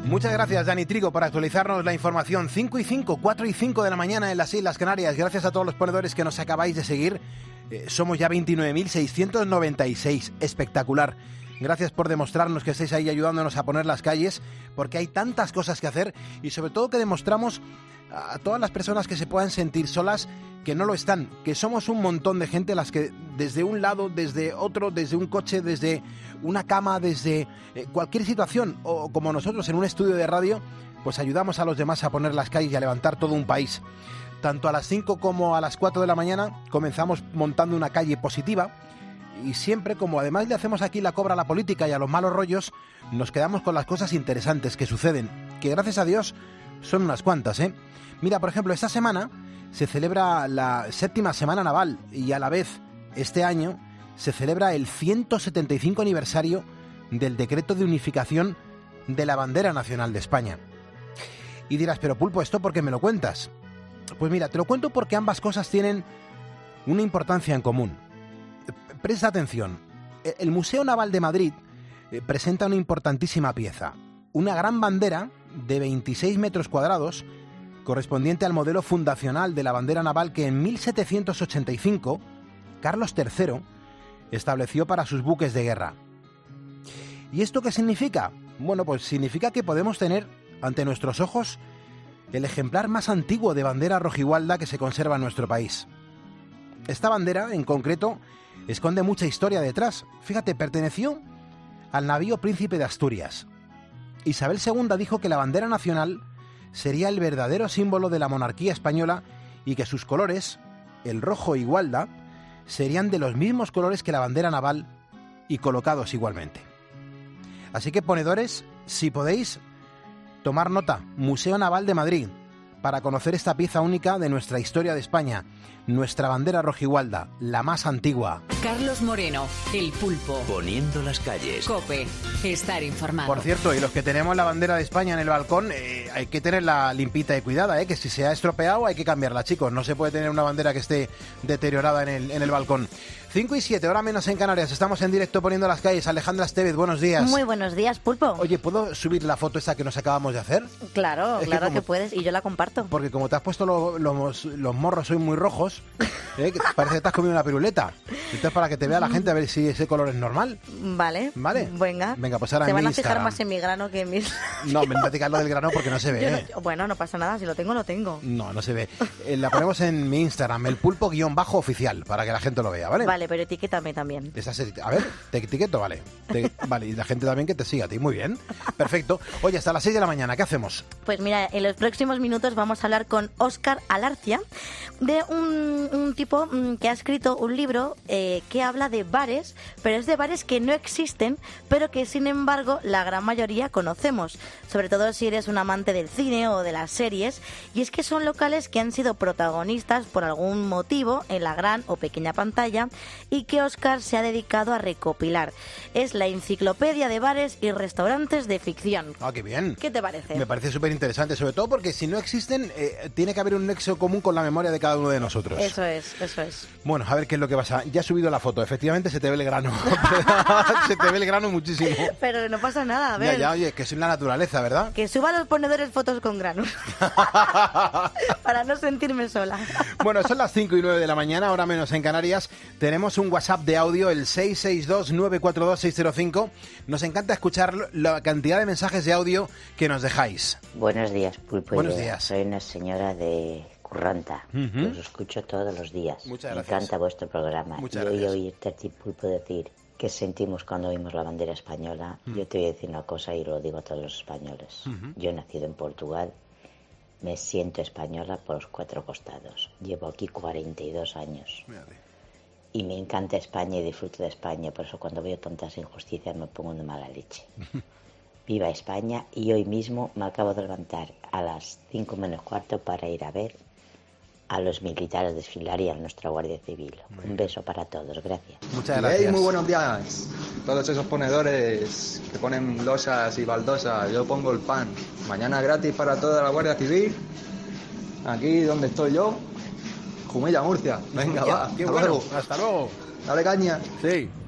Muchas gracias, Dani Trigo, por actualizarnos la información. 5 y 5, 4 y 5 de la mañana en las Islas Canarias. Gracias a todos los ponedores que nos acabáis de seguir. Somos ya 29.696. Espectacular. Gracias por demostrarnos que estáis ahí ayudándonos a poner las calles, porque hay tantas cosas que hacer y sobre todo que demostramos a todas las personas que se puedan sentir solas que no lo están, que somos un montón de gente las que desde un lado, desde otro, desde un coche, desde una cama, desde cualquier situación o como nosotros en un estudio de radio, pues ayudamos a los demás a poner las calles y a levantar todo un país. Tanto a las 5 como a las 4 de la mañana comenzamos montando una calle positiva y siempre, como además le hacemos aquí la cobra a la política y a los malos rollos, nos quedamos con las cosas interesantes que suceden, que gracias a Dios son unas cuantas, ¿eh? Mira, por ejemplo, esta semana se celebra la 7ª Semana Naval y a la vez este año se celebra el 175 aniversario del Decreto de Unificación de la Bandera Nacional de España. Y dirás, pero Pulpo, ¿esto por qué me lo cuentas? Pues mira, te lo cuento porque ambas cosas tienen una importancia en común. Presta atención, el Museo Naval de Madrid presenta una importantísima pieza, una gran bandera de 26 metros cuadrados correspondiente al modelo fundacional de la bandera naval que en 1785 Carlos III estableció para sus buques de guerra. ¿Y esto qué significa? Bueno, pues significa que podemos tener ante nuestros ojos el ejemplar más antiguo de bandera rojigualda que se conserva en nuestro país. Esta bandera, en concreto, esconde mucha historia detrás. Fíjate, perteneció al navío Príncipe de Asturias. Isabel II dijo que la bandera nacional sería el verdadero símbolo de la monarquía española y que sus colores, el rojo y gualda, serían de los mismos colores que la bandera naval y colocados igualmente. Así que, ponedores, si podéis, tomar nota, Museo Naval de Madrid, para conocer esta pieza única de nuestra historia de España, nuestra bandera rojigualda, la más antigua. Carlos Moreno, El Pulpo. Poniendo las calles. COPE, estar informado. Por cierto, y los que tenemos la bandera de España en el balcón, hay que tenerla limpita y cuidada, que si se ha estropeado hay que cambiarla, chicos. No se puede tener una bandera que esté deteriorada en el balcón. 5 y 7, hora menos en Canarias. Estamos en directo poniendo las calles. Alejandra Estevez, buenos días. Muy buenos días, Pulpo. Oye, ¿puedo subir la foto esa que nos acabamos de hacer? Claro, claro que puedes, y yo la comparto. Porque como te has puesto los morros hoy muy rojos, parece que te has comido una piruleta. Entonces, para que te vea la gente, a ver si ese color es normal. Vale. Venga, pues ahora te van a Instagram. fijar más en mi grano que en mis... No, me voy a tirar lo del grano porque no se ve. Bueno, no pasa nada, si lo tengo, lo tengo. No se ve. La ponemos en mi Instagram, el pulpo_oficial, para que la gente lo vea, ¿vale? Vale, pero etiquétame también. A ver, te etiqueto, vale. Vale, y la gente también que te siga a ti, muy bien. Perfecto. Oye, hasta las 6 de la mañana, ¿qué hacemos? Pues mira, en los próximos minutos vamos a hablar con Óscar Alarcia, de un tipo que ha escrito un libro que habla de bares, pero es de bares que no existen, pero que sin embargo la gran mayoría conocemos, sobre todo si eres un amante del cine o de las series, y es que son locales que han sido protagonistas por algún motivo en la gran o pequeña pantalla y que Óscar se ha dedicado a recopilar. Es la enciclopedia de bares y restaurantes de ficción. Ah, qué bien. ¿Qué te parece? Me parece súper interesante, sobre todo porque si no existen, tiene que haber un nexo común con la memoria de cada uno de nosotros. Eso es. Bueno, a ver qué es lo que pasa. Ya he subido la foto, efectivamente se te ve el grano. Se te ve el grano muchísimo. Pero no pasa nada, a ver. Ya, oye, que es la naturaleza, ¿verdad? Que suba a los ponedores fotos con granos. Para no sentirme sola. Bueno, son las 5 y 9 de la mañana, ahora menos en Canarias. Tenemos un WhatsApp de audio, el 662-942-605. Nos encanta escuchar la cantidad de mensajes de audio que nos dejáis. Buenos días, Pulpo. Buenos días. Soy una señora de Curranta. Uh-huh. Os escucho todos los días. Muchas gracias. Me encanta vuestro programa. Muchas y hoy gracias. oírte a ti, Pulpo, decir qué sentimos cuando oímos la bandera española. Yo te voy a decir una cosa y lo digo a todos los españoles. Yo he nacido en Portugal. Me siento española por los 4 costados. Llevo aquí 42 años. Y me encanta España y disfruto de España. Por eso cuando veo tantas injusticias me pongo de mala leche. Viva España. Y hoy mismo me acabo de levantar a las 5 menos cuarto para ir a ver a los militares desfilar y a nuestra Guardia Civil. Un beso para todos. Gracias. Muchas gracias. Hey, muy buenos días. Todos esos ponedores que ponen losas y baldosas, yo pongo el pan. Mañana gratis para toda la Guardia Civil. Aquí donde estoy yo. Jumilla, Murcia. Venga, va. Qué bueno. Hasta luego. Dale caña. Sí.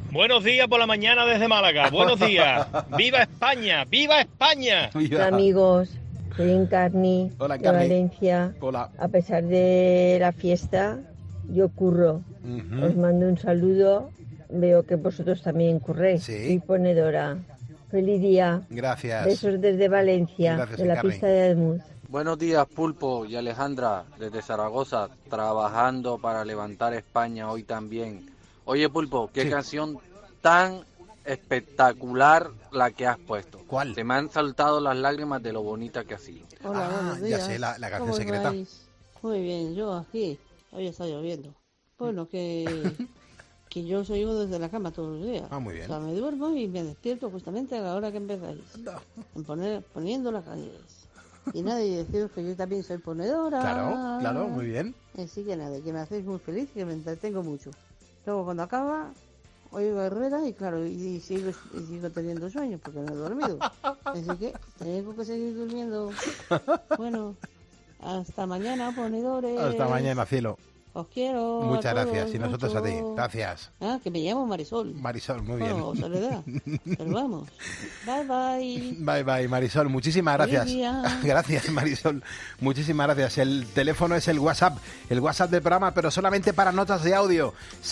Buenos días por la mañana desde Málaga. Buenos días. ¡Viva España! ¡Viva España! Hola amigos, soy Encarni de Valencia. Hola. A pesar de la fiesta, yo curro. Os mando un saludo. Veo que vosotros también curréis. Sí. Soy ponedora. Feliz día. Gracias. Besos desde Valencia, Gracias, de la Encarni. pista de Edmund. Buenos días, Pulpo y Alejandra, desde Zaragoza, trabajando para levantar España hoy también. Oye, Pulpo, qué canción tan espectacular la que has puesto. ¿Cuál? Se me han saltado las lágrimas de lo bonita que ha sido. Hola, buenos días. Ya sé, la canción ¿Cómo secreta. estáis? Muy bien, yo aquí. Hoy está lloviendo. Bueno, que yo os oigo desde la cama todos los días. Ah, muy bien. O sea, me duermo y me despierto justamente a la hora que empezáis. Poniendo las calles. Y nada, y deciros que yo también soy ponedora. Claro, muy bien. Así que nada, que me hacéis muy feliz y que me entretengo mucho. Luego cuando acaba, oigo a Herrera y claro, y sigo teniendo sueño porque no he dormido. Así que tengo que seguir durmiendo. Bueno, hasta mañana, ponedores. Hasta mañana, cielo. Os quiero. Muchas a todos, gracias. Y nosotros mucho. a ti. Gracias. Ah, que me llamo Marisol. Marisol, muy bien. Bueno, Soledad. Pero vamos. Bye, bye. Bye, bye, Marisol. Muchísimas Feliz gracias. día. Gracias, Marisol. Muchísimas gracias. El teléfono es el WhatsApp del programa, pero solamente para notas de audio.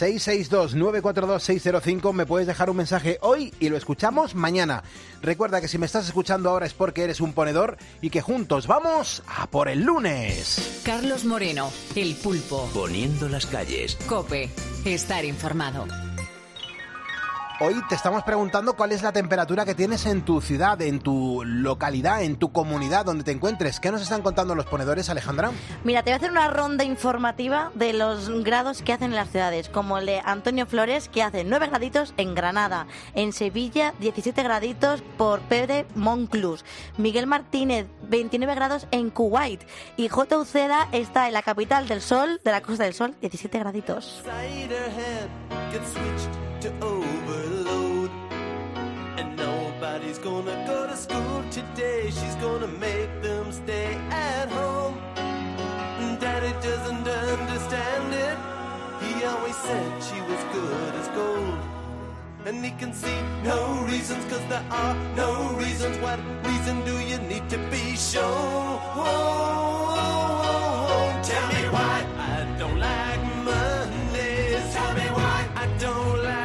662-942-605. Me puedes dejar un mensaje hoy y lo escuchamos mañana. Recuerda que si me estás escuchando ahora es porque eres un ponedor y que juntos vamos a por el lunes. Carlos Moreno, El Pulpo. Poniendo las calles. COPE. Estar informado. Hoy te estamos preguntando cuál es la temperatura que tienes en tu ciudad, en tu localidad, en tu comunidad donde te encuentres. ¿Qué nos están contando los ponedores, Alejandra? Mira, te voy a hacer una ronda informativa de los grados que hacen en las ciudades, como el de Antonio Flores, que hace 9 graditos en Granada, en Sevilla 17 graditos por Pedre Monclús, Miguel Martínez 29 grados en Kuwait y J. Uceda está en la capital del sol, de la Costa del Sol, 17 graditos. To overload, and nobody's gonna go to school today. She's gonna make them stay at home. Daddy doesn't understand it. He always said she was good as gold, and he can see no reasons, 'cause there are no reasons. What reason do you need to be shown? Tell me why I don't like Mondays. Tell me why I don't like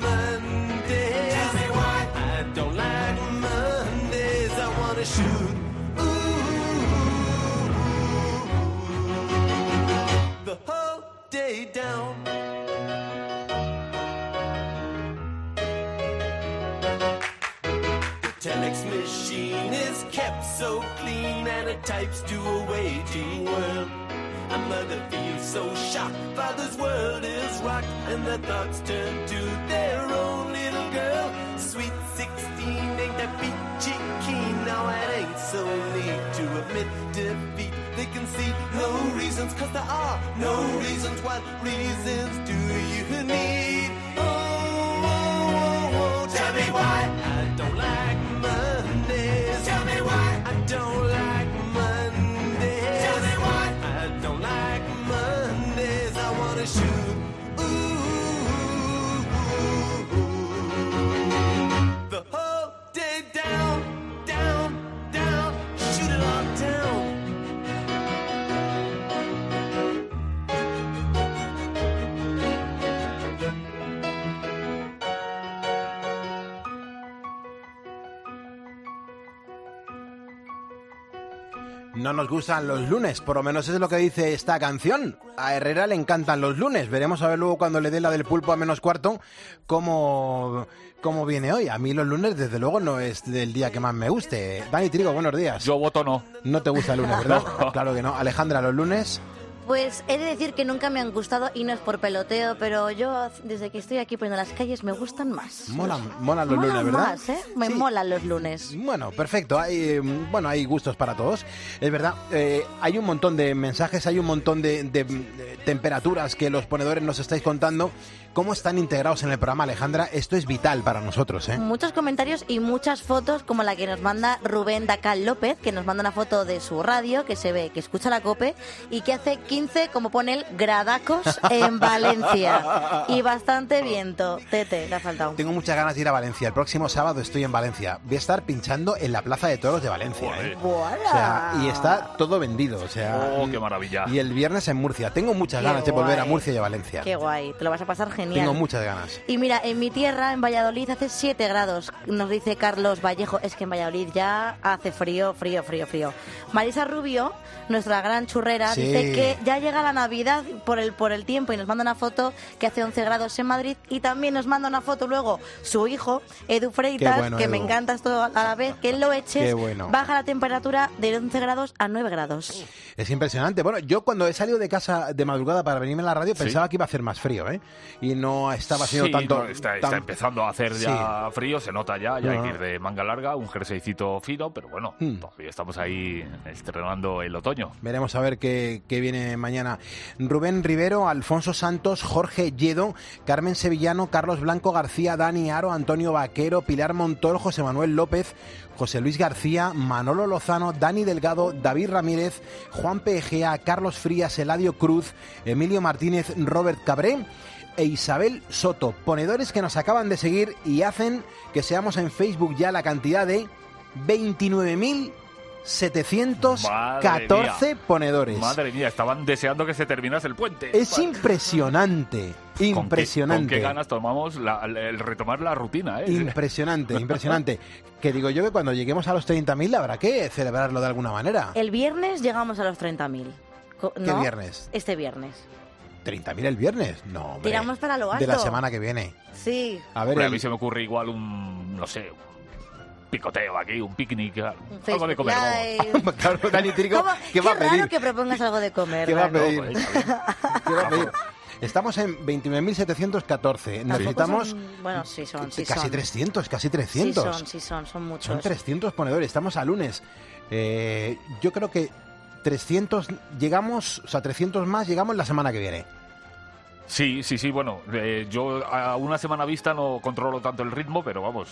shoot. The whole day down. The telex machine is kept so clean and it types to a waiting world. A mother feels so shocked, father's world is rocked, and the thoughts turn to their own little girl. Sweet 16 ain't that peachy keen. Now it ain't so neat to admit defeat. They can see no reasons, 'cause there are no reasons. What reasons do you need? Oh, tell me why I don't like Mondays. Tell me why I don't like Mondays. Tell me why I don't like Mondays. I wanna shoot. The whole day down, down, down, shoot it all down. No nos gustan los lunes, por lo menos es lo que dice esta canción. A Herrera le encantan los lunes. Veremos a ver luego cuando le dé la del pulpo a -4 cómo viene hoy. A mí los lunes, desde luego, no es del día que más me guste. Dani Trigo, buenos días. Yo voto no. No te gusta el lunes, ¿verdad? No. Claro que no. Alejandra, los lunes... Pues he de decir que nunca me han gustado y no es por peloteo, pero yo desde que estoy aquí poniendo las calles me gustan más. Molan los lunes, ¿verdad? Más, ¿eh? Me molan los lunes. Bueno, perfecto. Hay gustos para todos. Es verdad, hay un montón de mensajes, hay un montón de temperaturas que los ponedores nos estáis contando. cómo están integrados en el programa, Alejandra. Esto es vital para nosotros, ¿eh? Muchos comentarios y muchas fotos, como la que nos manda Rubén Dacal López, que nos manda una foto de su radio, que se ve que escucha la COPE y que hace 15, como pone él, gradacos en Valencia. Y bastante viento. Tete, le ha faltado. Tengo muchas ganas de ir a Valencia. El próximo sábado estoy en Valencia. Voy a estar pinchando en la Plaza de Toros de Valencia, ¿eh? ¡Buah! O sea, y está todo vendido, o sea... ¡Oh, qué maravilla! Y el viernes en Murcia. Tengo muchas ganas de volver a Murcia y a Valencia. ¡Qué guay! Te lo vas a pasar genial. Tengo muchas ganas. Y mira, en mi tierra, en Valladolid, hace 7 grados. Nos dice Carlos Vallejo. Es que en Valladolid ya hace frío. Marisa Rubio, nuestra gran churrera, Sí. dice que ya llega la Navidad por el tiempo y nos manda una foto que hace 11 grados en Madrid y también nos manda una foto luego su hijo, Edu Freitas, bueno, que Edu. me encanta esto a la vez, que en Loeches Qué bueno. baja la temperatura de 11 grados a 9 grados. Es impresionante. Bueno, yo cuando he salido de casa de madrugada para venirme a la radio Sí. pensaba que iba a hacer más frío, ¿eh? Y no estaba haciendo Sí, tanto... no, está empezando a hacer ya frío, se nota ya hay No. que ir de manga larga, un jerseycito fino, pero bueno, todavía estamos ahí estrenando el otoño. Veremos a ver qué viene mañana. Rubén Rivero, Alfonso Santos, Jorge Lledo, Carmen Sevillano, Carlos Blanco García, Dani Aro, Antonio Vaquero, Pilar Montoro, José Manuel López, José Luis García, Manolo Lozano, Dani Delgado, David Ramírez, Juan P.G.A., Carlos Frías, Eladio Cruz, Emilio Martínez, Robert Cabré e Isabel Soto, ponedores que nos acaban de seguir y hacen que seamos en Facebook ya la cantidad de 29.714 ponedores. Madre mía, estaban deseando que se terminase el puente. Es impresionante, impresionante. ¿Con qué ganas tomamos el retomar la rutina? Impresionante. Que digo yo que cuando lleguemos a los 30.000 habrá que celebrarlo de alguna manera. El viernes llegamos a los 30.000. ¿Qué viernes? Este viernes. 30.000 el viernes. No, hombre. Tiramos para lo alto. De la semana que viene. Sí. A ver, Hombre, a mí se me ocurre igual un picoteo aquí, un picnic, algo de comer. Vamos. Claro, Dani Trigo, ¿qué va a pedir? Qué raro que propongas algo de comer. ¿Qué va a Dani. pedir? ¿Qué va a pedir? Estamos en 29.714. Necesitamos Bueno, sí son. casi 300, casi 300. Sí son muchos. Son 300 ponedores. Estamos a lunes. Yo creo que 300 llegamos, o sea, 300 más llegamos la semana que viene. Sí, bueno, yo a una semana vista no controlo tanto el ritmo, pero vamos,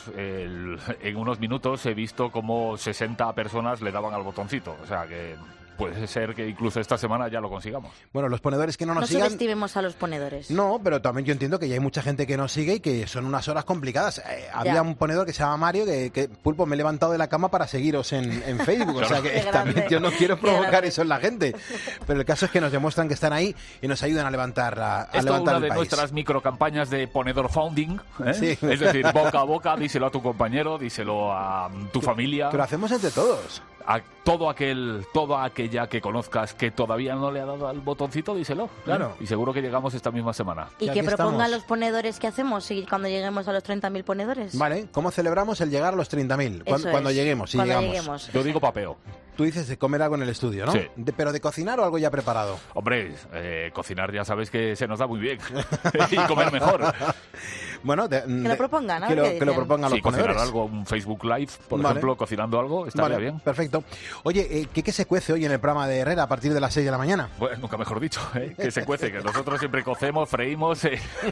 en unos minutos he visto cómo 60 personas le daban al botoncito, o sea que puede ser que incluso esta semana ya lo consigamos. Bueno, los ponedores que no nos No sigan... subestimemos a los ponedores. No, pero también yo entiendo que ya hay mucha gente que nos sigue y que son unas horas complicadas. Había un ponedor que se llama Mario que Pulpo, me he levantado de la cama para seguiros en Facebook. O sea que también yo no quiero provocar eso en la gente. Pero el caso es que nos demuestran que están ahí y nos ayudan a levantar Esto es una el de país. nuestras microcampañas de ponedor founding, ¿eh? Sí. Es decir, boca a boca, díselo a tu compañero, díselo a tu familia. Que lo hacemos entre todos. A toda aquella que conozcas que todavía no le ha dado al botoncito, díselo. Claro. Y seguro que llegamos esta misma semana. Y que propongan los ponedores que hacemos cuando lleguemos a los 30.000 ponedores. Vale, ¿cómo celebramos el llegar a los 30.000? Cuando lleguemos, si cuando llegamos. Yo digo papeo. Tú dices de comer algo en el estudio, ¿no? Sí. ¿Pero de cocinar o algo ya preparado? Hombre, cocinar ya sabes que se nos da muy bien. Y comer mejor. Bueno, que lo propongan, que lo propongan los ponedores. Cocinar algo, un Facebook Live, por Vale. ejemplo, cocinando algo, estaría bien. Perfecto. Oye, ¿qué se cuece hoy en el programa de Herrera a partir de las 6 de la mañana? Bueno, nunca mejor dicho, que se cuece, que nosotros siempre cocemos, freímos,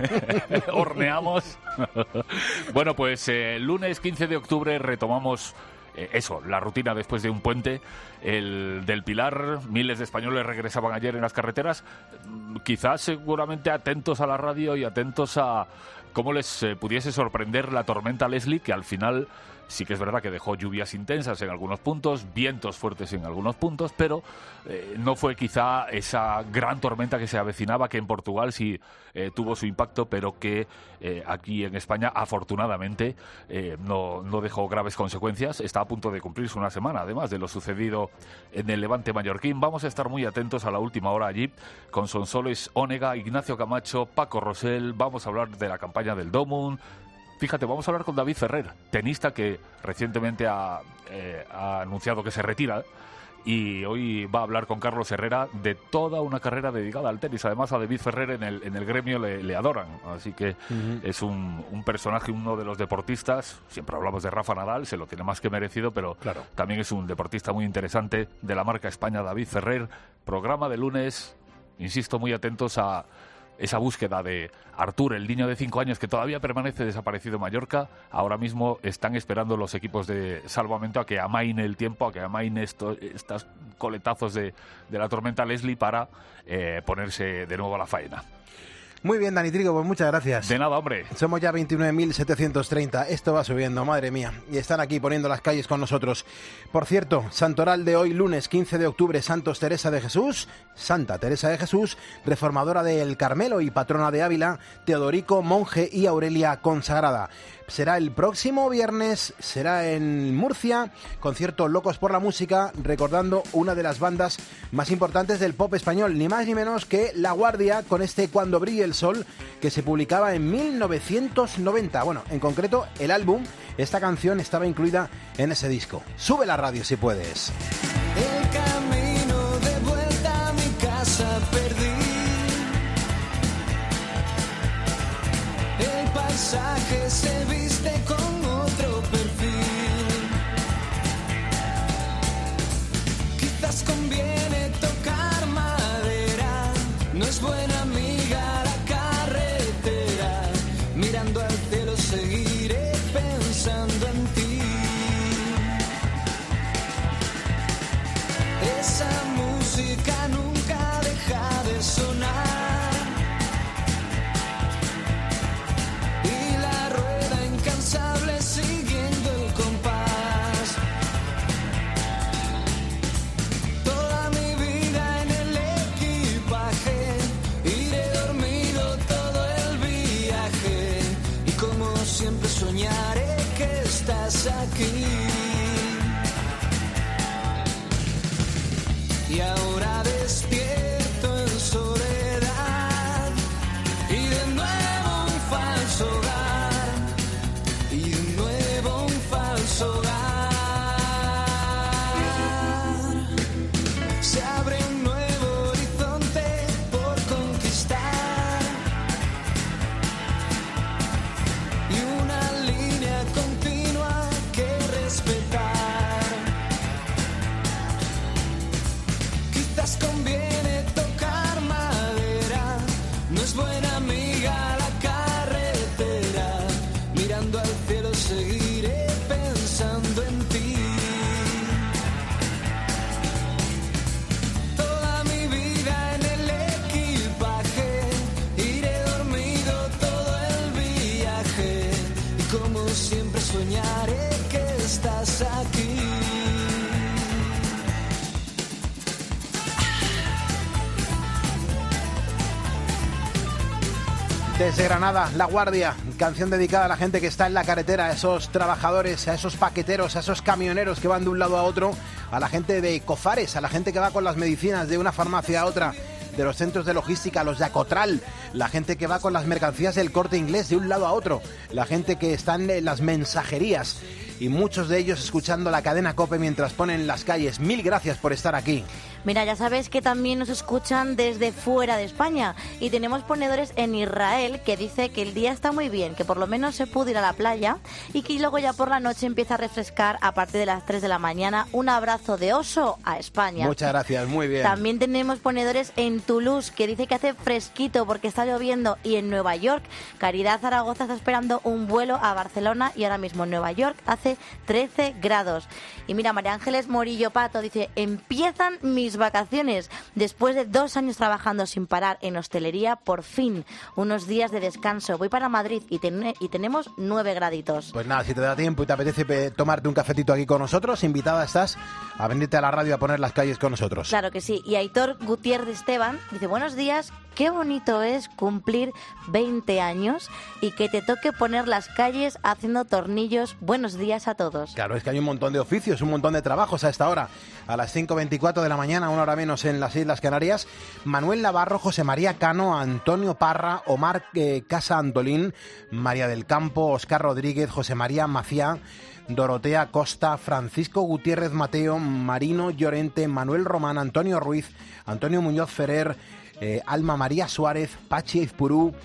horneamos. Bueno, pues lunes 15 de octubre retomamos la rutina después de un puente, el del Pilar. Miles de españoles regresaban ayer en las carreteras, quizás seguramente atentos a la radio y atentos a cómo les pudiese sorprender la tormenta Leslie, que al final sí que es verdad que dejó lluvias intensas en algunos puntos, vientos fuertes en algunos puntos, pero no fue quizá esa gran tormenta que se avecinaba, que en Portugal sí tuvo su impacto, pero que aquí en España afortunadamente no dejó graves consecuencias. Está a punto de cumplirse una semana, además de lo sucedido en el Levante mallorquín. Vamos a estar muy atentos a la última hora allí, con Sonsoles Ónega, Ignacio Camacho, Paco Rosell. Vamos a hablar de la campaña del Domund. Fíjate, vamos a hablar con David Ferrer, tenista que recientemente ha anunciado que se retira, y hoy va a hablar con Carlos Herrera de toda una carrera dedicada al tenis. Además, a David Ferrer en el gremio le adoran, así que es un personaje, uno de los deportistas. Siempre hablamos de Rafa Nadal, se lo tiene más que merecido, pero claro, también es un deportista muy interesante de la marca España, David Ferrer. Programa de lunes, insisto, muy atentos a esa búsqueda de Artur, el niño de 5 años que todavía permanece desaparecido en Mallorca. Ahora mismo están esperando los equipos de salvamento a que amaine el tiempo, a que amaine estos coletazos de la tormenta Leslie para ponerse de nuevo a la faena. Muy bien, Dani Trigo, pues muchas gracias. De nada, hombre. Somos ya 29.730. Esto va subiendo, madre mía. Y están aquí poniendo las calles con nosotros. Por cierto, Santoral de hoy, lunes 15 de octubre, Santos Teresa de Jesús, Santa Teresa de Jesús, reformadora del Carmelo y patrona de Ávila, Teodorico, monje, y Aurelia, consagrada. Será el próximo viernes, será en Murcia, concierto Locos por la Música, recordando una de las bandas más importantes del pop español, ni más ni menos que La Guardia, con este Cuando brille el sol, que se publicaba en 1990. Bueno, en concreto, el álbum, esta canción estaba incluida en ese disco. Sube la radio si puedes. El camino de vuelta a mi casa perdí. El paisaje se viste con otro perfil. Quizás conviene tocar madera, no es buena amiga la carretera. Mirando al cielo seguiré pensando en ti. Esa música nunca deja de sonar. Siguiendo el compás, toda mi vida en el equipaje, iré dormido todo el viaje y como siempre soñaré que estás aquí. Y ahora despierto en soledad y de nuevo un falso hogar. Se abre un nuevo horizonte por conquistar y una línea continua que respetar. Quizás conviene tocar madera, no es buena amiga la carretera. Mirando al cielo seguiré pensando en ti. Toda mi vida en el equipaje, iré dormido todo el viaje y como siempre soñaré que estás aquí. Desde Granada, La Guardia, canción dedicada a la gente que está en la carretera, a esos trabajadores, a esos paqueteros, a esos camioneros que van de un lado a otro, a la gente de Cofares, a la gente que va con las medicinas de una farmacia a otra, de los centros de logística, los de Acotral, la gente que va con las mercancías del Corte Inglés de un lado a otro, la gente que está en las mensajerías y muchos de ellos escuchando la cadena COPE mientras ponen las calles. Mil gracias por estar aquí. Mira, ya sabes que también nos escuchan desde fuera de España y tenemos ponedores en Israel que dice que el día está muy bien, que por lo menos se puede ir a la playa y que luego ya por la noche empieza a refrescar a partir de las 3 de la mañana. Un abrazo de oso a España. Muchas gracias, muy bien. También tenemos ponedores en Toulouse que dice que hace fresquito porque está lloviendo, y en Nueva York Caridad Zaragoza está esperando un vuelo a Barcelona y ahora mismo en Nueva York hace 13 grados. Y mira, María Ángeles Morillo Pato dice: empiezan mis vacaciones. Después de 2 años trabajando sin parar en hostelería, por fin unos días de descanso. Voy para Madrid y tenemos 9 graditos. Pues nada, si te da tiempo y te apetece tomarte un cafetito aquí con nosotros, invitada estás a venirte a la radio a poner las calles con nosotros. Claro que sí. Y Aitor Gutiérrez Esteban dice: buenos días, qué bonito es cumplir 20 años y que te toque poner las calles haciendo tornillos. Buenos días a todos. Claro, es que hay un montón de oficios, un montón de trabajos a esta hora. A las 5:24 de la mañana, una hora menos en las Islas Canarias, Manuel Navarro, José María Cano, Antonio Parra, Omar Casa Antolín, María del Campo, Óscar Rodríguez, José María Maciá, Dorotea Costa, Francisco Gutiérrez Mateo, Marino Llorente, Manuel Román, Antonio Ruiz, Antonio Muñoz Ferrer, Alma María Suárez, Pachi Izpurú,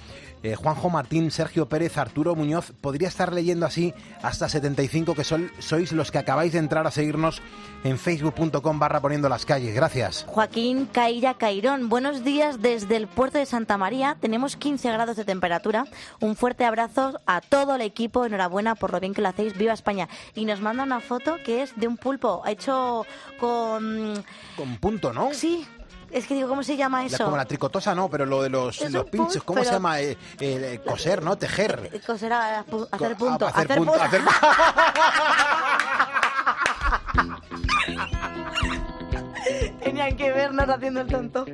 Juanjo Martín, Sergio Pérez, Arturo Muñoz. Podría estar leyendo así hasta 75, que sois los que acabáis de entrar a seguirnos en facebook.com/poniendo las calles. Gracias. Joaquín Cailla Cairón, buenos días desde el puerto de Santa María. Tenemos 15 grados de temperatura. Un fuerte abrazo a todo el equipo. Enhorabuena por lo bien que lo hacéis. ¡Viva España! Y nos manda una foto que es de un pulpo hecho con... Con punto, ¿no? Sí. Es que digo, ¿cómo se llama eso? Como la tricotosa, no, pero lo de los pinchos, ¿cómo se llama? Coser, ¿no? Tejer. Coser, hacer punto. Hacer punto. Tenían que vernos haciendo el tonto.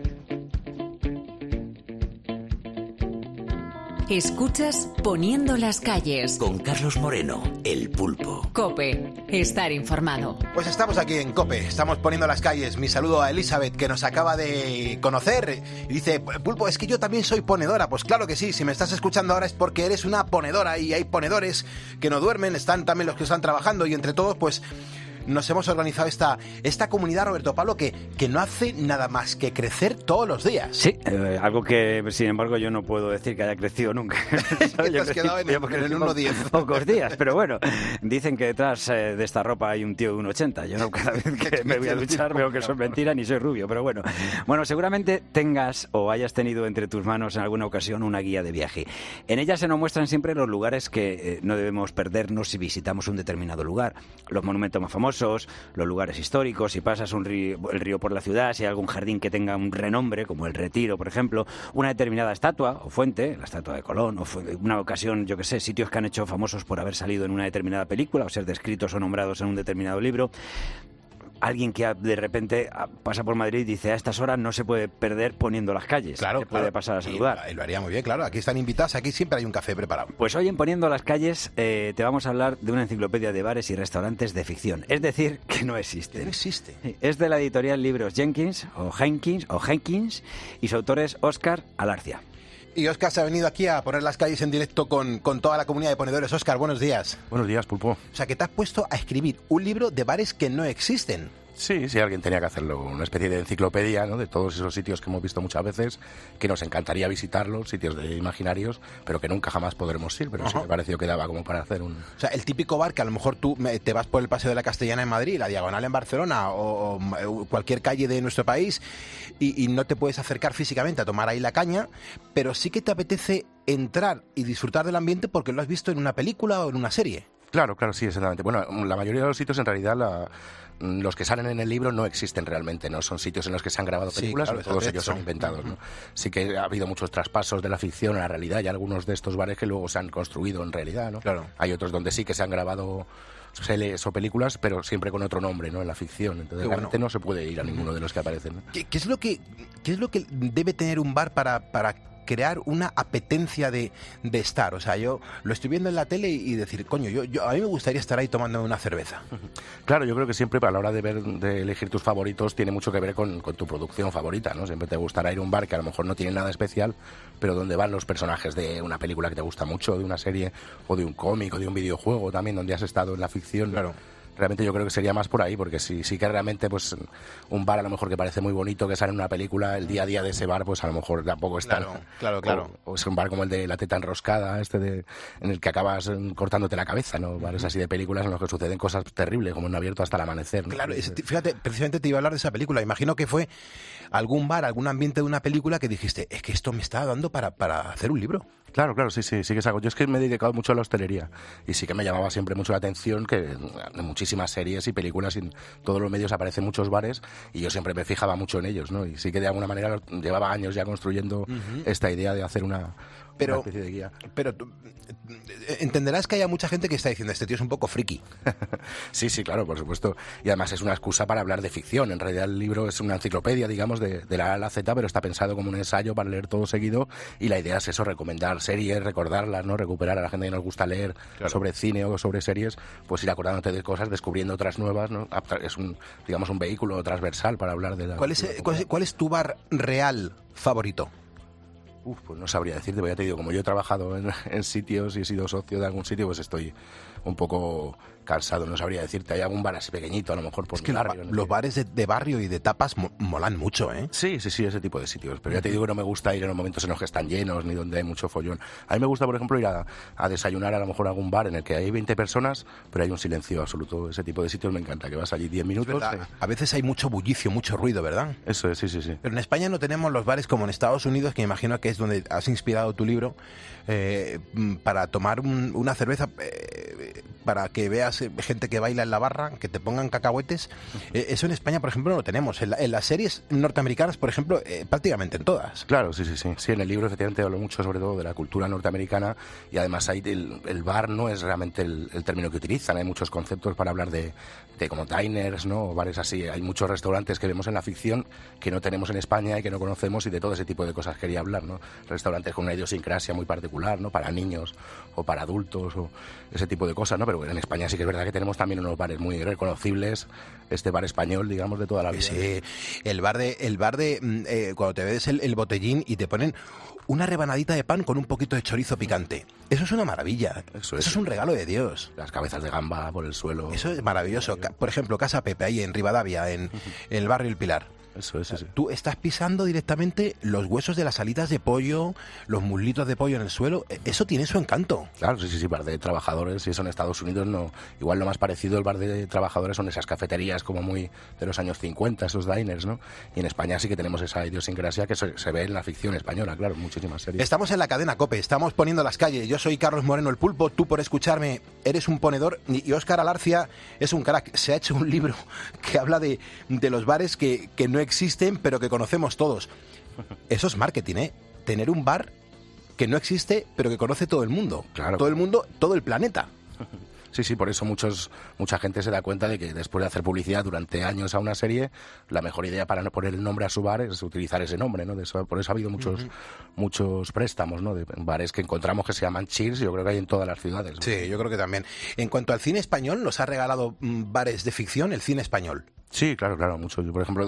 Escuchas Poniendo las calles. Con Carlos Moreno, el pulpo. COPE. Estar informado. Pues estamos aquí en COPE, estamos poniendo las calles. Mi saludo a Elizabeth, que nos acaba de conocer. Y dice, pulpo, es que yo también soy ponedora. Pues claro que sí, si me estás escuchando ahora es porque eres una ponedora. Y hay ponedores que no duermen, están también los que están trabajando. Y entre todos, pues... nos hemos organizado esta comunidad, Roberto Pablo, que no hace nada más que crecer todos los días. Sí, algo que, sin embargo, yo no puedo decir que haya crecido nunca. Te has quedado en el 1,10. Pocos días, pero bueno, dicen que detrás de esta ropa hay un tío de 1,80. Yo no, cada vez que me voy a duchar veo que eso es mentira, ni soy rubio, pero bueno. Bueno, seguramente tengas o hayas tenido entre tus manos en alguna ocasión una guía de viaje. En ella se nos muestran siempre los lugares que no debemos perdernos si visitamos un determinado lugar. Los monumentos más famosos, los lugares históricos, si pasas el río por la ciudad, si hay algún jardín que tenga un renombre, como el Retiro, por ejemplo, una determinada estatua o fuente, la estatua de Colón, o una ocasión, yo que sé, sitios que han hecho famosos por haber salido en una determinada película o ser descritos o nombrados en un determinado libro. Alguien que de repente pasa por Madrid y dice, a estas horas no se puede perder poniendo las calles. Claro, puede pasar a saludar. Y lo haría muy bien, claro. Aquí están invitados, aquí siempre hay un café preparado. Pues hoy en Poniendo las calles te vamos a hablar de una enciclopedia de bares y restaurantes de ficción. Es decir, que no existe. No existe. Es de la editorial Libros Jenkins y su autor es Óscar Alarcia. Y Óscar se ha venido aquí a poner las calles en directo con toda la comunidad de ponedores. Óscar, buenos días. Buenos días, pulpo. O sea, que te has puesto a escribir un libro de bares que no existen. Sí, alguien tenía que hacerlo, una especie de enciclopedia, ¿no?, de todos esos sitios que hemos visto muchas veces, que nos encantaría visitarlos, sitios imaginarios, pero que nunca jamás podremos ir, pero sí me pareció que daba como para hacer un... O sea, el típico bar que a lo mejor tú te vas por el Paseo de la Castellana en Madrid, la Diagonal en Barcelona o cualquier calle de nuestro país y no te puedes acercar físicamente a tomar ahí la caña, pero sí que te apetece entrar y disfrutar del ambiente porque lo has visto en una película o en una serie. Claro, sí, exactamente. Bueno, la mayoría de los sitios en realidad los que salen en el libro no existen realmente, no son sitios en los que se han grabado películas, claro, todos ellos son inventados, ¿no? Sí que ha habido muchos traspasos de la ficción a la realidad y algunos de estos bares que luego se han construido en realidad, ¿no? Claro. Hay otros donde sí que se han grabado series o películas, pero siempre con otro nombre, ¿no?, en la ficción. Entonces realmente no se puede ir a ninguno de los que aparecen, ¿no? ¿Qué es lo que debe tener un bar para crear una apetencia de estar? O sea, yo lo estoy viendo en la tele y decir, coño, a mí me gustaría estar ahí tomando una cerveza. Claro, yo creo que siempre a la hora de elegir tus favoritos tiene mucho que ver con tu producción favorita, ¿no? Siempre te gustará ir a un bar que a lo mejor no tiene nada especial, pero donde van los personajes de una película que te gusta mucho, de una serie o de un cómic o de un videojuego también, donde has estado en la ficción. Claro. Realmente yo creo que sería más por ahí, porque sí que realmente pues un bar a lo mejor que parece muy bonito, que sale en una película, el día a día de ese bar pues a lo mejor tampoco está... Claro. O es un bar como el de La Teta Enroscada, en el que acabas cortándote la cabeza, ¿no? Bares así de películas en los que suceden cosas terribles, como en Abierto hasta el amanecer, ¿no? Claro, fíjate, precisamente te iba a hablar de esa película. Imagino que fue algún bar, algún ambiente de una película que dijiste, es que esto me está dando para hacer un libro. Claro, sí que es algo. Yo es que me he dedicado mucho a la hostelería y sí que me llamaba siempre mucho la atención que en muchísimas series y películas y en todos los medios aparecen muchos bares y yo siempre me fijaba mucho en ellos, ¿no? Y sí que de alguna manera llevaba años ya construyendo esta idea de hacer una especie de guía. Pero entenderás que haya mucha gente que está diciendo, este tío es un poco friki. Sí, claro, por supuesto. Y además es una excusa para hablar de ficción. En realidad el libro es una enciclopedia, digamos, de la A a la Z, pero está pensado como un ensayo para leer todo seguido y la idea es eso, recomendar series, recordarlas, ¿no? Recuperar a la gente que nos gusta leer sobre cine o sobre series, pues ir acordándote de cosas, descubriendo otras nuevas, ¿no? Es un vehículo transversal para hablar de la... ¿Cuál es tu bar real favorito? Pues no sabría decirte, pero ya te digo, como yo he trabajado en sitios y he sido socio de algún sitio, pues estoy un poco cansado, no sabría decirte. Hay algún bar así pequeñito, a lo mejor por Es que mi barrio. los bares de barrio y de tapas molan mucho, ¿eh? Sí, ese tipo de sitios. Pero ya te digo que no me gusta ir en los momentos en los que están llenos ni donde hay mucho follón. A mí me gusta, por ejemplo, ir a desayunar a lo mejor a algún bar en el que hay 20 personas, pero hay un silencio absoluto. Ese tipo de sitios me encanta, que vas allí 10 minutos. A veces hay mucho bullicio, mucho ruido, ¿verdad? Eso es, sí. Pero en España no tenemos los bares como en Estados Unidos, que me imagino que es donde has inspirado tu libro, para tomar una cerveza, para que veas gente que baila en la barra, que te pongan cacahuetes. Eso en España, por ejemplo, no lo tenemos. En las series norteamericanas, por ejemplo, prácticamente en todas. Claro, sí. Sí, en el libro efectivamente hablo mucho sobre todo de la cultura norteamericana, y además ahí el bar no es realmente el término que utilizan. Hay muchos conceptos para hablar de como diners, ¿no? O bares así. Hay muchos restaurantes que vemos en la ficción que no tenemos en España y que no conocemos, y de todo ese tipo de cosas quería hablar, ¿no? Restaurantes con una idiosincrasia muy particular, ¿no? Para niños o para adultos o ese tipo de cosas, ¿no? Pero en España sí que es verdad que tenemos también unos bares muy reconocibles, este bar español, digamos, de toda la vida. Sí, el bar de cuando te ves el botellín y te ponen una rebanadita de pan con un poquito de chorizo picante. Eso es una maravilla. Eso es un regalo de Dios. Las cabezas de gamba por el suelo. Eso es maravilloso. Por ejemplo, Casa Pepe, ahí en Rivadavia, en el barrio El Pilar. Eso es, sí. Tú estás pisando directamente los huesos de las alitas de pollo, los muslitos de pollo en el suelo. Eso tiene su encanto. Claro, sí, bar de trabajadores. Si eso en Estados Unidos no. Igual lo más parecido al bar de trabajadores son esas cafeterías como muy de los años 50, esos diners, ¿no? Y en España sí que tenemos esa idiosincrasia que se ve en la ficción española, claro, muchísimas series. Estamos en la cadena COPE, estamos poniendo las calles. Yo soy Carlos Moreno, el Pulpo. Tú, por escucharme, eres un ponedor. Y Óscar Alarcia es un crack. Se ha hecho un libro que habla de los bares que no existen, pero que conocemos todos. Eso es marketing, ¿eh? Tener un bar que no existe, pero que conoce todo el mundo. Claro. Todo el mundo, todo el planeta. Sí, por eso mucha gente se da cuenta de que después de hacer publicidad durante años a una serie, la mejor idea para no poner el nombre a su bar es utilizar ese nombre, ¿no? Por eso ha habido muchos préstamos, ¿no? De bares que encontramos que se llaman Cheers, yo creo que hay en todas las ciudades, ¿no? Sí, yo creo que también. En cuanto al cine español, nos ha regalado bares de ficción, el cine español. Sí, claro, mucho. Yo, por ejemplo,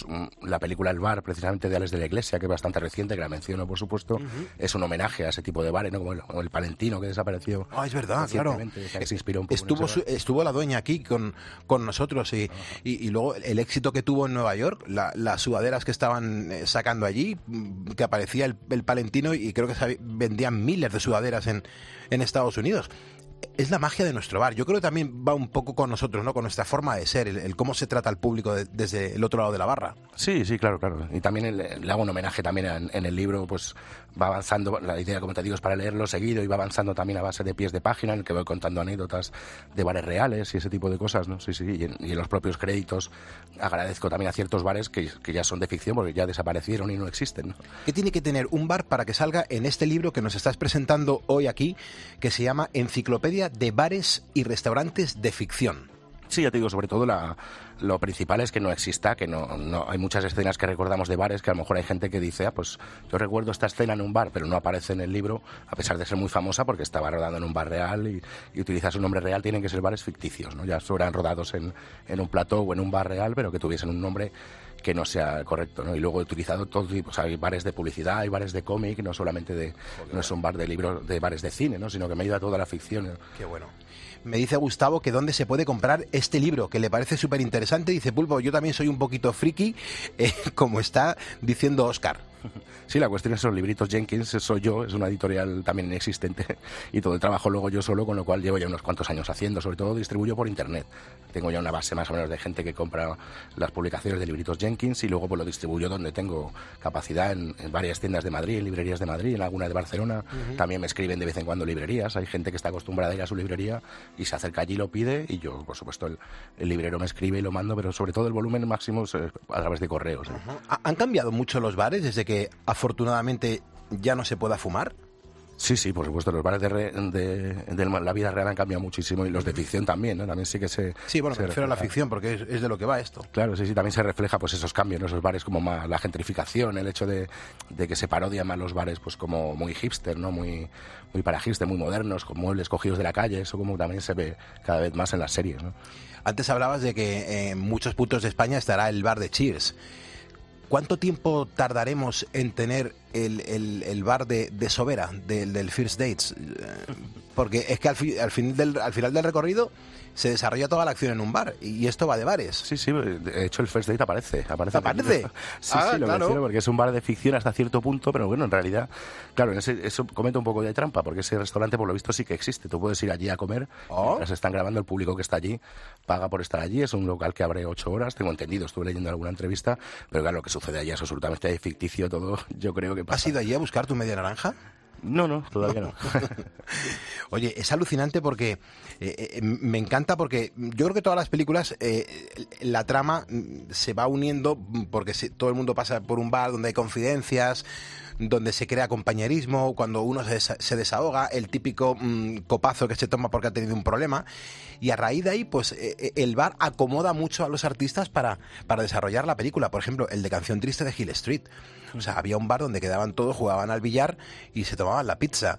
la película El Bar, precisamente de Ales de la Iglesia, que es bastante reciente, que la menciono, por supuesto, es un homenaje a ese tipo de bares, ¿no? Como el Palentino, que desapareció. Es verdad, claro. Que se inspiró un poco estuvo la dueña aquí con nosotros y luego el éxito que tuvo en Nueva York, las sudaderas que estaban sacando allí, que aparecía el Palentino, y creo que vendían miles de sudaderas en Estados Unidos. Es la magia de nuestro bar. Yo creo que también va un poco con nosotros, ¿no? Con nuestra forma de ser, el cómo se trata al público desde el otro lado de la barra. Sí, claro. Y también le hago un homenaje también en el libro, pues va avanzando, la idea, como te digo, es para leerlo seguido, y va avanzando también a base de pies de página, en el que voy contando anécdotas de bares reales y ese tipo de cosas, ¿no? Sí, y en los propios créditos agradezco también a ciertos bares que ya son de ficción porque ya desaparecieron y no existen, ¿no? ¿Qué tiene que tener un bar para que salga en este libro que nos estás presentando hoy aquí, que se llama Enciclopedia de Bares y Restaurantes de Ficción? Sí, ya te digo, sobre todo lo principal es que no exista, que no hay muchas escenas que recordamos de bares que a lo mejor hay gente que dice, pues yo recuerdo esta escena en un bar, pero no aparece en el libro, a pesar de ser muy famosa porque estaba rodando en un bar real y utiliza su nombre real. Tienen que ser bares ficticios, ¿no? Ya fueran rodados en un plató o en un bar real, pero que tuviesen un nombre que no sea correcto, ¿no? Y luego he utilizado todo tipo, o sea, hay bares de publicidad, hay bares de cómic, no solamente no es un bar de libros, de bares de cine, ¿no? Sino que me ha ido a toda la ficción, ¿no? Qué bueno. Me dice Gustavo que dónde se puede comprar este libro, que le parece súper interesante. Dice, Pulpo, yo también soy un poquito friki, como está diciendo Óscar. Sí, la cuestión es esos libritos Jenkins, soy yo, es una editorial también inexistente, y todo el trabajo luego yo solo, con lo cual llevo ya unos cuantos años haciendo. Sobre todo distribuyo por internet. Tengo ya una base más o menos de gente que compra las publicaciones de libritos Jenkins, y luego pues lo distribuyo donde tengo capacidad, en varias tiendas de Madrid, en librerías de Madrid, en alguna de Barcelona. También me escriben de vez en cuando librerías, hay gente que está acostumbrada a ir a su librería y se acerca allí y lo pide, y yo, por supuesto, el librero me escribe y lo mando, pero sobre todo el volumen máximo es a través de correos, ¿no? ¿Han cambiado mucho los bares desde que afortunadamente ya no se pueda fumar? Sí, por supuesto, los bares de la vida real han cambiado muchísimo, y los de ficción también, ¿no? También sí que se... Sí, bueno, me refiero a la ficción porque es de lo que va esto. Claro, sí, también se refleja pues esos cambios, ¿no? Esos bares como más la gentrificación, el hecho de que se parodian más los bares pues como muy hipster, ¿no? Muy para hipster, muy modernos, con muebles cogidos de la calle, eso como también se ve cada vez más en las series, ¿no? Antes hablabas de que en muchos puntos de España estará el bar de Cheers. ¿Cuánto tiempo tardaremos en tener el bar de Sobera, del First Dates. Porque es que al final del recorrido se desarrolla toda la acción en un bar, y esto va de bares. Sí, de hecho el First Date aparece. ¿Aparece? Sí, lo claro. menciono porque es un bar de ficción hasta cierto punto, pero bueno, en realidad, claro, eso comete un poco de trampa, porque ese restaurante por lo visto sí que existe. Tú puedes ir allí a comer, mientras están grabando, el público que está allí paga por estar allí, es un local que abre 8 horas, tengo entendido, estuve leyendo alguna entrevista, pero claro, lo que sucede allí es absolutamente ficticio todo, yo creo que pasa. ¿Has ido allí a buscar tu media naranja? No, todavía no. Oye, es alucinante porque me encanta, porque yo creo que todas las películas la trama se va uniendo porque todo el mundo pasa por un bar donde hay confidencias, donde se crea compañerismo, cuando uno se desahoga, el típico copazo que se toma porque ha tenido un problema, y a raíz de ahí pues el bar acomoda mucho a los artistas para desarrollar la película. Por ejemplo, el de Canción Triste de Hill Street. O sea, había un bar donde quedaban todos, jugaban al billar y se tomaban la pizza.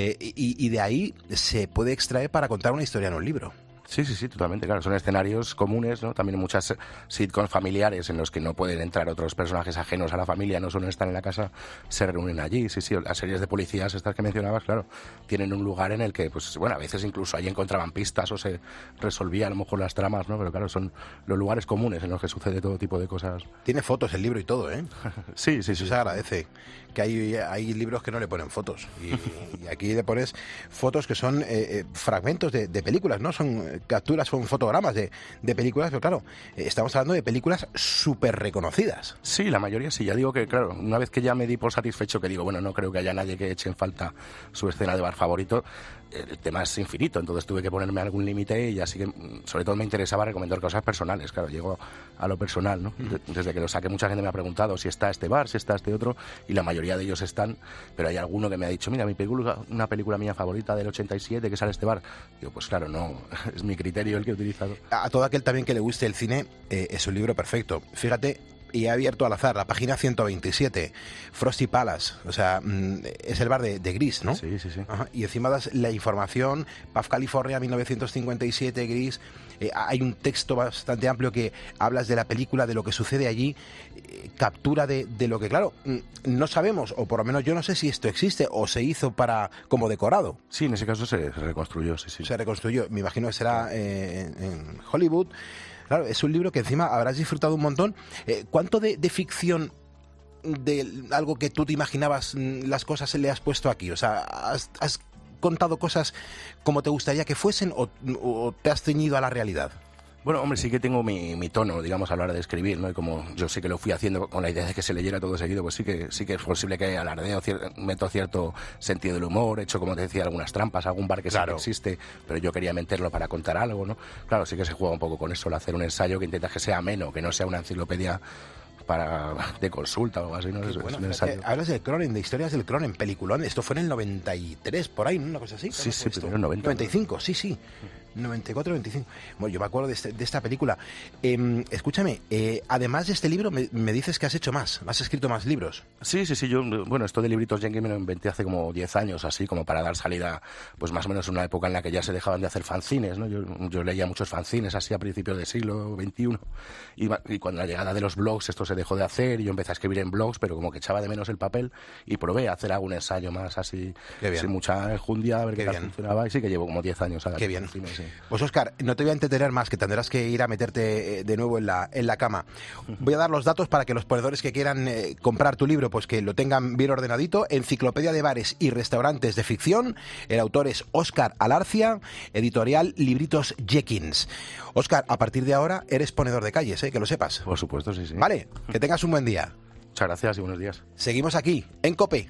Y de ahí se puede extraer para contar una historia en un libro. Sí, totalmente, claro. Son escenarios comunes, ¿no? También muchas sitcoms familiares en los que no pueden entrar otros personajes ajenos a la familia, no solo están en la casa, se reúnen allí. Sí, las series de policías estas que mencionabas, claro, tienen un lugar en el que, pues bueno, a veces incluso allí encontraban pistas o se resolvía a lo mejor las tramas, ¿no? Pero claro, son los lugares comunes en los que sucede todo tipo de cosas. Tiene fotos el libro y todo, ¿eh? Sí. Eso se agradece. Que hay libros que no le ponen fotos. Y aquí le pones fotos que son fragmentos de películas, ¿no? Son capturas, son fotogramas de películas, pero claro, estamos hablando de películas súper reconocidas. Sí, la mayoría sí. Ya digo que, claro, una vez que ya me di por satisfecho, que digo, bueno, no creo que haya nadie que eche en falta su escena de bar favorito, el tema es infinito, entonces tuve que ponerme algún límite y así que sobre todo me interesaba recomendar cosas personales, claro, llego a lo personal, ¿no? Desde que lo saqué mucha gente me ha preguntado si está este bar, si está este otro, y la mayoría de ellos están, pero hay alguno que me ha dicho, mira, una película mía favorita del 87 que sale este bar. Digo, pues claro, no, es mi criterio el que he utilizado. A todo aquel también que le guste el cine, es un libro perfecto. Fíjate, y he abierto al azar la página 127, Frosty Palace, o sea, es el bar de Grease, ¿no? Sí. Ajá, y encima das la información, Puff California, 1957, Grease. Hay un texto bastante amplio que hablas de la película, de lo que sucede allí, captura de lo que, claro, no sabemos, o por lo menos yo no sé si esto existe o se hizo como decorado. Sí, en ese caso se reconstruyó, sí. Se reconstruyó, me imagino que será en Hollywood. Claro, es un libro que encima habrás disfrutado un montón. ¿Cuánto de ficción, de algo que tú te imaginabas, las cosas le has puesto aquí? O sea, ¿has contado cosas como te gustaría que fuesen o te has ceñido a la realidad? Bueno, hombre, sí que tengo mi tono, digamos, a la hora de escribir, ¿no? Y como yo sé que lo fui haciendo con la idea de que se leyera todo seguido, pues sí que es posible que alardeo, meto cierto sentido del humor, he hecho, como te decía, algunas trampas, algún bar que sí que existe, pero yo quería meterlo para contar algo, ¿no? Claro, sí que se juega un poco con eso, el hacer un ensayo que intentas que sea ameno, que no sea una enciclopedia de consulta o algo así, ¿no? Bueno, hablas del Cronen, de historias del Cronen, peliculón. Esto fue en el 93, por ahí, ¿no? Una cosa así. Sí, primero en 90. 95, sí. 94, 25. Bueno, yo me acuerdo de esta película. Escúchame, además de este libro, me dices que has hecho más, has escrito más libros. Sí, yo, bueno, esto de libritos yankee me lo inventé hace como 10 años, así, como para dar salida, pues más o menos en una época en la que ya se dejaban de hacer fanzines, ¿no? Yo leía muchos fanzines así a principios del siglo XXI, y cuando la llegada de los blogs esto se dejó de hacer, y yo empecé a escribir en blogs, pero como que echaba de menos el papel, y probé a hacer algún ensayo más así, sin mucha enjundia, a ver qué tal funcionaba, y sí que llevo como 10 años a Qué bien. Fanzines, sí. Pues Óscar, no te voy a entretener más, que tendrás que ir a meterte de nuevo en la cama. Voy a dar los datos para que los ponedores que quieran comprar tu libro, pues que lo tengan bien ordenadito. Enciclopedia de bares y restaurantes de ficción. El autor es Óscar Alarcia, editorial Libritos Jenkins. Óscar, a partir de ahora eres ponedor de calles, que lo sepas. Por supuesto, sí. Vale, que tengas un buen día. Muchas gracias y buenos días. Seguimos aquí, en COPE.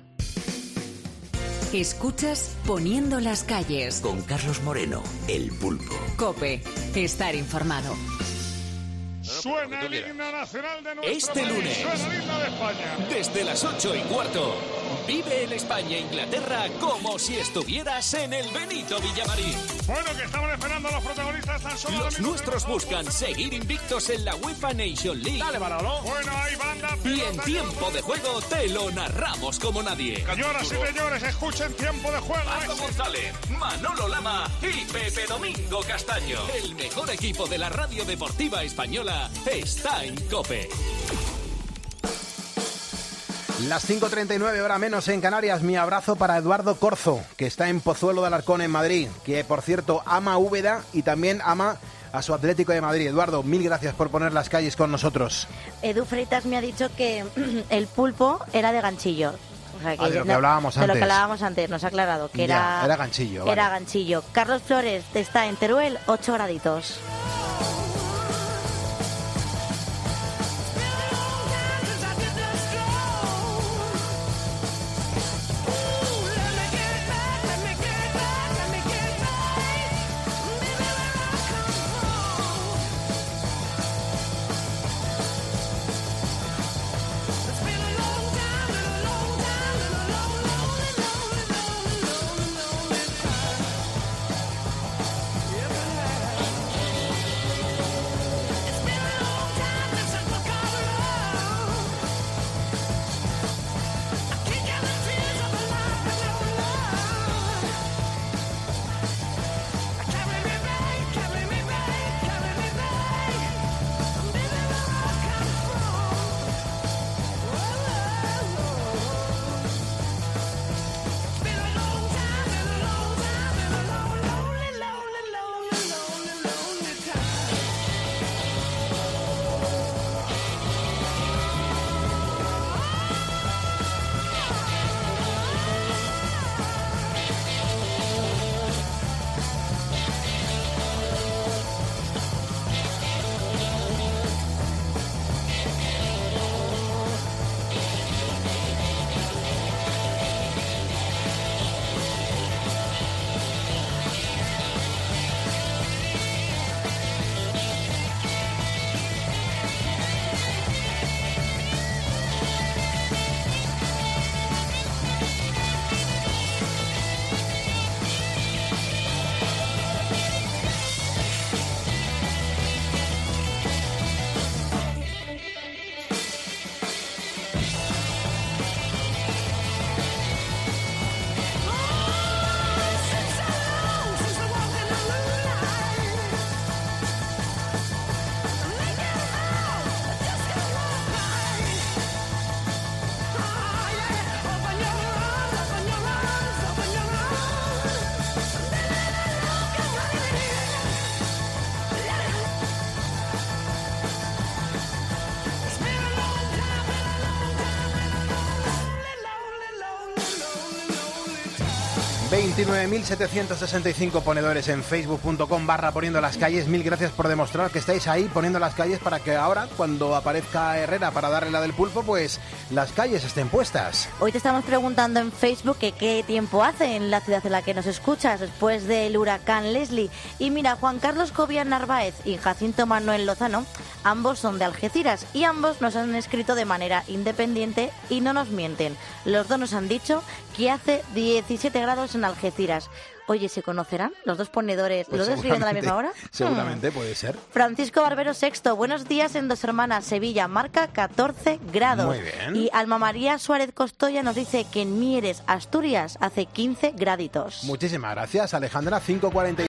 Escuchas Poniendo las calles. Con Carlos Moreno, el Pulpo. COPE, estar informado. Suena el himno nacional de nuestro este país. lunes, Suena el himno de España. Desde las 8:15, vive en España e Inglaterra como si estuvieras en el Benito Villamarín. Bueno, que estamos esperando a los protagonistas tan solo. Los nuestros buscan seguir invictos en la UEFA Nation League. Dale, Manolo. Bueno, hay banda. Y en tiempo de juego te lo narramos como nadie. Señoras y señores, escuchen tiempo de juego. Paco González, Manolo Lama y Pepe Domingo Castaño. El mejor equipo de la radio deportiva española está en COPE. Las 5:39, hora menos en Canarias. Mi abrazo para Eduardo Corzo, que está en Pozuelo de Alarcón, en Madrid, que por cierto ama Úbeda y también ama a su Atlético de Madrid. Eduardo, mil gracias por poner las calles con nosotros. Edu Freitas me ha dicho que el pulpo era de ganchillo. O sea, que de lo que hablábamos antes. De lo que hablábamos antes, nos ha aclarado que era ganchillo. Era ganchillo. Carlos Flores está en Teruel, 8 graditos. ...29.765 ponedores en facebook.com/poniendo las calles. Mil gracias por demostrar que estáis ahí poniendo las calles para que ahora, cuando aparezca Herrera para darle la del pulpo, pues las calles estén puestas. Hoy te estamos preguntando en Facebook que qué tiempo hace en la ciudad en la que nos escuchas después del huracán Leslie. Y mira, Juan Carlos Cobian Narváez y Jacinto Manuel Lozano, ambos son de Algeciras y ambos nos han escrito de manera independiente y no nos mienten. Los dos nos han dicho que hace 17 grados en Algeciras. Oye, ¿se conocerán los dos ponedores? Pues ¿los dos escribiendo a la misma hora? Seguramente, puede ser. Francisco Barbero Sexto, buenos días en Dos Hermanas, Sevilla, marca 14 grados. Muy bien. Y Alma María Suárez Costoya nos dice que en Mieres, Asturias, hace 15 graditos. Muchísimas gracias, Alejandra. 5:40.